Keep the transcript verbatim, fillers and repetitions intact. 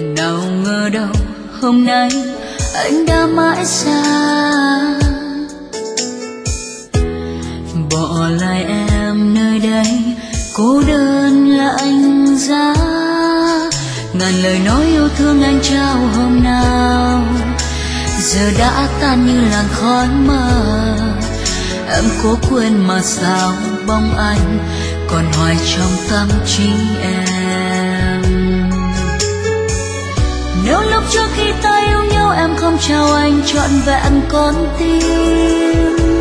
Nào ngờ đâu hôm nay anh đã mãi xa, bỏ lại em nơi đây cô đơn lạnh giá. Ngàn lời nói yêu thương anh trao hôm nào giờ đã tan như làn khói mờ. Em cố quên mà sao bóng anh còn hoài trong tâm trí em. Nếu lúc trước khi ta yêu nhau em không trao anh trọn vẹn con tim,